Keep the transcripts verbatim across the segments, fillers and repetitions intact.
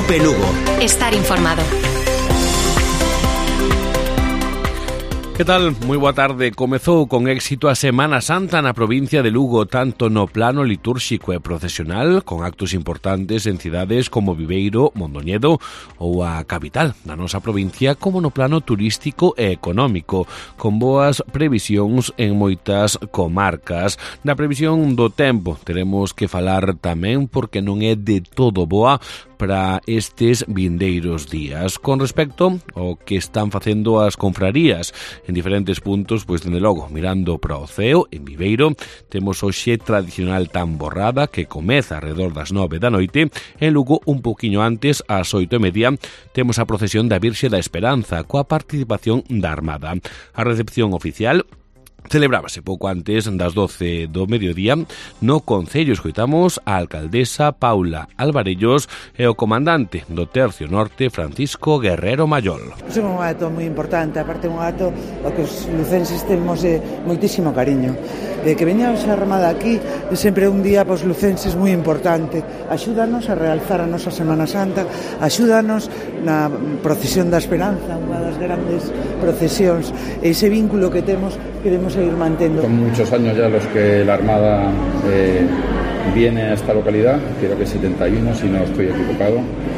Cope Lugo. Estar informado. Que tal? Moi boa tarde. Comezou con éxito a Semana Santa na provincia de Lugo, tanto no plano litúrxico e procesional, con actos importantes en cidades como Viveiro, Mondoñedo ou a capital da nosa provincia, como no plano turístico e económico, con boas previsións en moitas comarcas. Na previsión do tempo teremos que falar tamén porque non é de todo boa para estes vindeiros días. Con respecto ao que están facendo as confrarías en diferentes puntos, pois dende logo, mirando para o ceo, en Viveiro, temos hoxe tradicional tamborrada que comeza alrededor das nove da noite. En Lugo, un poquinho antes, ás oito e media, temos a procesión da Virxe da Esperanza, coa participación da Armada. A recepción oficial celebrábase pouco antes das doce do mediodía no Concello. Escoitamos a alcaldesa Paula Alvarellos e o comandante do Tercio Norte, Francisco Guerrero Mayol. É un acto moi importante, aparte un acto ao que os lucenses temos eh, moitísimo cariño. De que veñamos a Armada aquí é sempre un día pos lucenses moi importante. Axúdanos a realzar a nosa Semana Santa, axúdanos na procesión da Esperanza, unha das grandes procesións, e ese vínculo que temos queremos seguir mantendo. Son muchos años ya los que la Armada eh, viene a esta localidad, creo que setenta y uno si no estoy equivocado,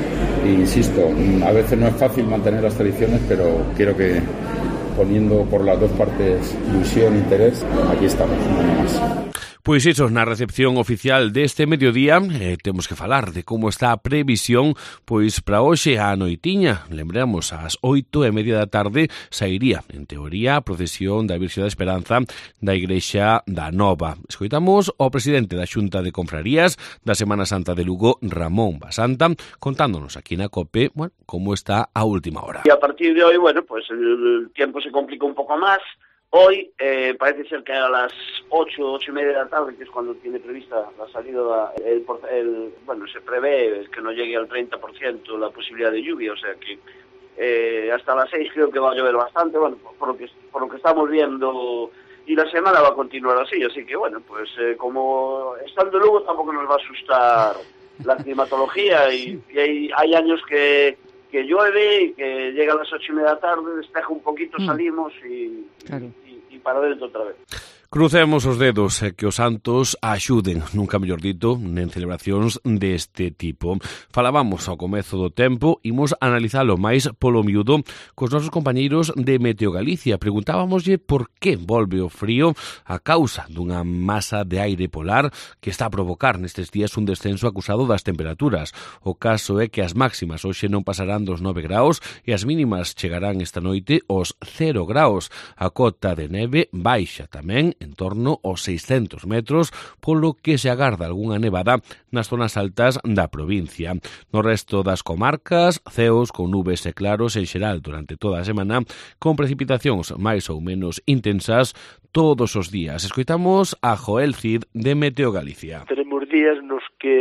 e insisto, a veces no es fácil mantener las tradiciones, pero creo que poniendo por las dos partes ilusión e interés, aquí estamos, un año más. Pois iso, na recepción oficial deste mediodía, eh, temos que falar de como está a previsión, pois para hoxe a noitiña, lembramos, ás oito e media da tarde, sairía, en teoría, a procesión da Virxe da Esperanza da Igrexa da Nova. Escoitamos ao presidente da Xunta de Confrarías da Semana Santa de Lugo, Ramón Basanta, contándonos aquí na COPE, bueno, como está a última hora. Y a partir de hoy, bueno, pues el tiempo se complica un poco más. Hoy eh, parece ser que a las ocho, ocho y media de la tarde, que es cuando tiene prevista la salida, el, el, bueno, se prevé que no llegue al treinta por ciento la posibilidad de lluvia, o sea que eh, hasta las seis creo que va a llover bastante, bueno, por lo que, por lo que estamos viendo, y la semana va a continuar así, así que bueno, pues eh, como estando luego tampoco nos va a asustar la climatología, y, y hay, hay años que... que llueve y que llega a las ocho y media de la tarde, despeja un poquito, mm. salimos y, claro. y, y para dentro otra vez. Crucemos os dedos e que os santos axuden, nunca mellor dito, en celebracións deste tipo. Falábamos ao comezo do tempo, imos analizalo máis polo miúdo cos nosos compañeiros de Meteo Galicia. Preguntábamoslle por que volve o frío a causa dunha masa de aire polar que está a provocar nestes días un descenso acusado das temperaturas. O caso é que as máximas hoxe non pasarán dos nove graus e as mínimas chegarán esta noite aos cero graus. A cota de neve baixa tamén en torno aos seiscentos metros, polo que se agarda algunha nevada nas zonas altas da provincia. No resto das comarcas, ceos con nubes e claros en xeral durante toda a semana, con precipitacións máis ou menos intensas todos os días. Escoitamos a Joel Cid de Meteo Galicia. Teremos días nos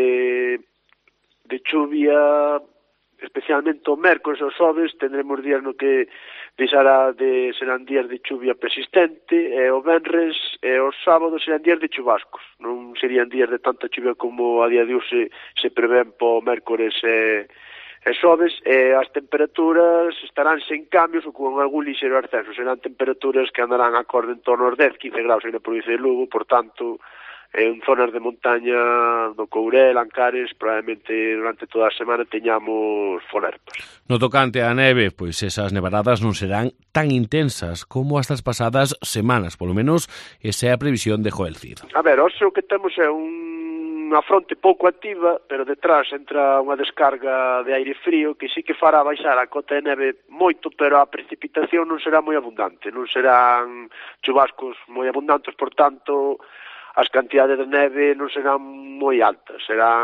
que de chuvia, especialmente o mércores e os xoves, tendremos días no que deixará de serán días de chuvia persistente, e o venres e os sábados serán días de chubascos. Non serían días de tanta chuvia como a día de hoxe se, se prevén po mércores e, e xoves, e as temperaturas estarán sen cambios ou con algún lixeiro ascenso. Serán temperaturas que andarán acorde en torno aos dez, quince graus na provincia de Lugo, por tanto, en zonas de montaña do Courel, Ancares, probablemente durante toda a semana teñamos folerpas. No tocante á neve, pois esas nevaradas non serán tan intensas como as das pasadas semanas, polo menos esa é a previsión de Joel Cid. A ver, hoxe o que temos é un... unha fronte pouco activa, pero detrás entra unha descarga de aire frío que sí que fará baixar a cota de neve moito, pero a precipitación non será moi abundante, non serán chubascos moi abundantes, por tanto as cantidades de neve non serán moi altas,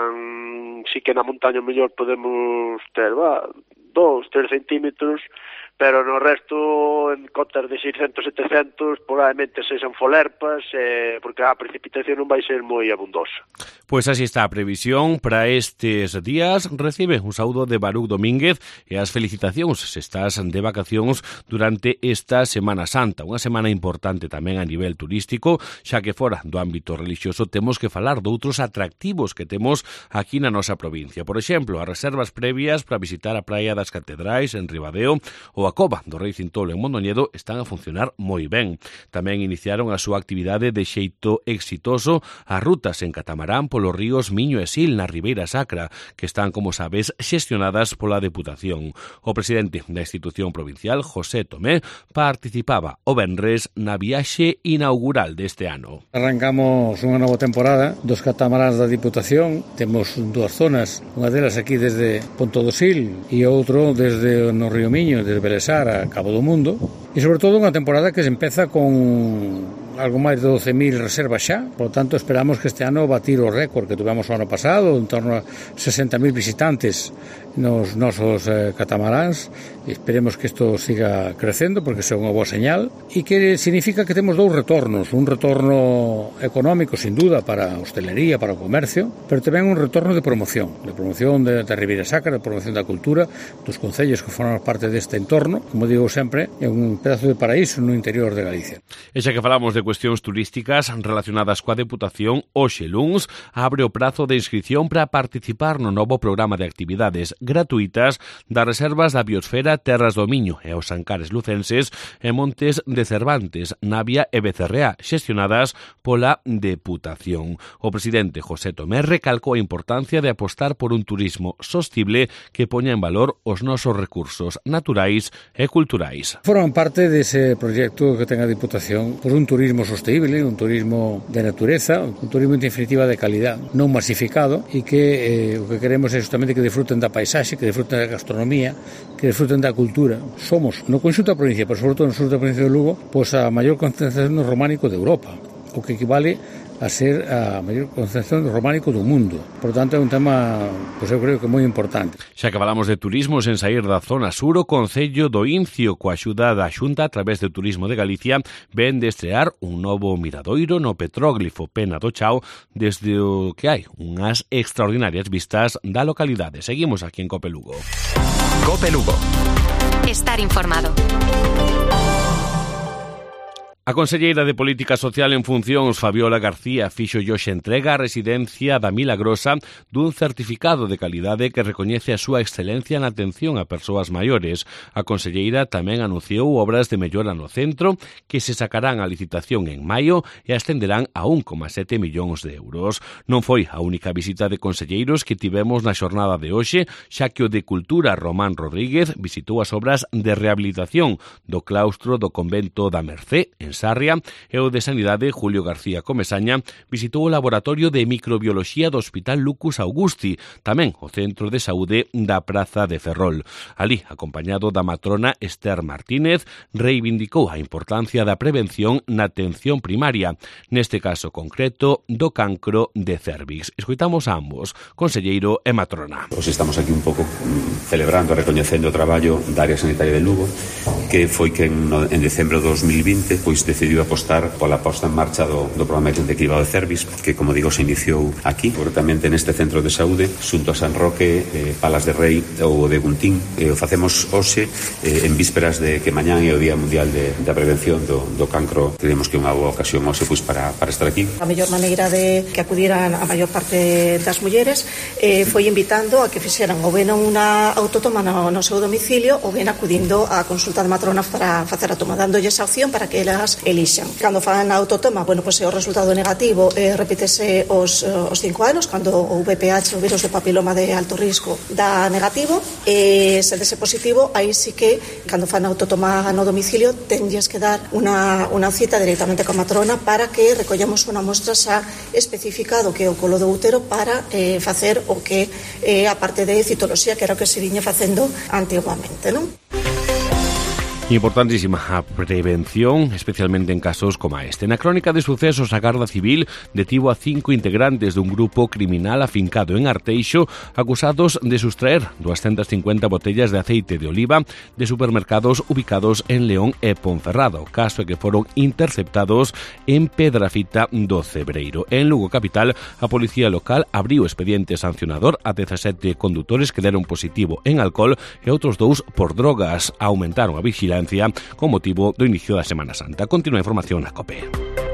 serán, sí que na montaña mellor podemos ter, va, dos, tres centímetros, pero no resto, en cotas de seiscentos, setecentos, probablemente sexan folerpas, eh, porque a precipitación non vai ser moi abundosa. Pois así está a previsión para estes días. Recibe un saúdo de Baruch Domínguez e as felicitacións se estás de vacacións durante esta Semana Santa, unha semana importante tamén a nivel turístico, xa que fora do ámbito religioso temos que falar de outros atractivos que temos aquí na nosa provincia. Por exemplo, as reservas previas para visitar a Praia das Catedrais en Ribadeo ou a Cova do Rei Cintolo en Mondoñedo están a funcionar moi ben. Tamén iniciaron a súa actividade de xeito exitoso as rutas en catamarán polos ríos Miño e Sil na Ribeira Sacra, que están, como sabes, xestionadas pola Deputación. O presidente da institución provincial, José Tomé, participaba o venres na viaxe inaugural deste ano. Arrancamos unha nova temporada dos catamaráns da Diputación. Temos dúas zonas, unha delas aquí desde Ponto do Sil e outro desde no Río Miño, desde Belesar a Cabo do Mundo. E sobre todo unha temporada que se empeza con algo máis de doce mil reservas xa, por lo tanto esperamos que este ano batir o récord que tuvemos o ano pasado, en torno a sesenta mil visitantes nos nosos eh, catamaráns, e esperemos que isto siga crecendo porque é unha boa señal e que significa que temos dous retornos, un retorno económico sin duda para a hostelería, para o comercio, pero tamén un retorno de promoción, de promoción de, de Ribeira Sacra, de promoción da cultura, dos concellos que forman parte deste entorno, como digo sempre, é un pedazo de paraíso no interior de Galicia. E xa que falamos de cuestións turísticas relacionadas coa Deputación, hoxe luns abre o prazo de inscripción para participar no novo programa de actividades gratuitas das reservas da biosfera Terras do Miño e os Ancares lucenses e Montes de Cervantes, Navia e Becerrea, xestionadas pola Deputación. O presidente José Tomé recalcou a importancia de apostar por un turismo sostible que poña en valor os nosos recursos naturais e culturais. Forman parte dese proxecto que ten a Diputación por un turismo sostible, un turismo de natureza, un turismo en definitiva de calidad, non masificado, e que eh, o que queremos é justamente que disfruten da paisaxe, que disfruten da gastronomía, que disfruten da cultura. Somos, no conxunto da provincia, pero sobre todo no sur da provincia de Lugo, pois a maior concentración románico de Europa, o que equivale a ser a maior concentración románico do mundo. Por tanto, é un tema, pois eu creo que moi importante. Xa que falamos de turismo sen sair da zona sur, o Concello do Incio, coa axuda da Xunta a través do Turismo de Galicia, ven de estrear un novo miradoiro no petróglifo Pena do Chao, desde o que hai unhas extraordinarias vistas da localidade. Seguimos aquí en Cope Lugo. Cope Lugo. Estar informado. A conselleira de Política Social en funcións, Fabiola García, fixo hoxe entrega á residencia da Milagrosa dun certificado de calidade que recoñece a súa excelencia na atención a persoas maiores. A conselleira tamén anunciou obras de mellora no centro que se sacarán a licitación en maio e ascenderán a un coma sete millóns de euros. Non foi a única visita de conselleiros que tivemos na xornada de hoxe, xa que o de Cultura, Román Rodríguez, visitou as obras de rehabilitación do claustro do convento da Mercé, en Sarria, e o de Sanidade, Julio García Comesaña, visitou o laboratorio de microbioloxía do Hospital Lucus Augusti, tamén o centro de saúde da Praza de Ferrol. Ali, acompañado da matrona Esther Martínez, reivindicou a importancia da prevención na atención primaria, neste caso concreto do cancro de cervix. Escoitamos a ambos, conselleiro e matrona. Os estamos aquí un pouco celebrando, recoñecendo o traballo da área sanitaria de Lugo, que foi que en, en decembro de dos mil vinte pois decidiu apostar pola posta en marcha do, do programa de cribado de cervix, que, como digo, se iniciou aquí, concretamente neste centro de saúde, xunto a San Roque, eh, Palas de Rei ou de Guntín. Eh, o facemos hoxe eh, en vísperas de que mañán é o Día Mundial de, da Prevención do, do Cancro. Creemos que é unha boa ocasión hoxe pois, para, para estar aquí. A mellor maneira de que acudiran a maior parte das mulleres eh, foi invitando a que fixeran ou ben unha autotoma no, no seu domicilio ou ben acudindo á consulta de matrona para facer a toma, dándolle esa opción para que elas elixan. Cando fan a autotoma, bueno, pois pues, o resultado negativo eh, repítese os, os cinco anos, cando o V P H, o virus de papiloma de alto risco, dá negativo, e se dese positivo, aí sí que, cando fan a autotoma no domicilio, tenlles que dar unha, unha cita directamente coa matrona para que recollamos unha mostra xa específica do que é o colo do útero para eh, facer o que é eh, a parte de citoloxía, que era o que se viña facendo antiguamente, non? Importantísima a prevención, especialmente en casos como este. Na crónica de sucesos, a Garda Civil detivo a cinco integrantes dun grupo criminal afincado en Arteixo, acusados de sustraer doscientas cincuenta botellas de aceite de oliva de supermercados ubicados en León e Ponferrada. O caso é que foron interceptados en Pedrafita do Cebreiro. En Lugo capital, a policía local abriu expediente sancionador a dezasete condutores que deron positivo en alcohol e outros dous por drogas. Aumentaron a vigilancia con motivo do inicio da Semana Santa. Continúa a información na COPE.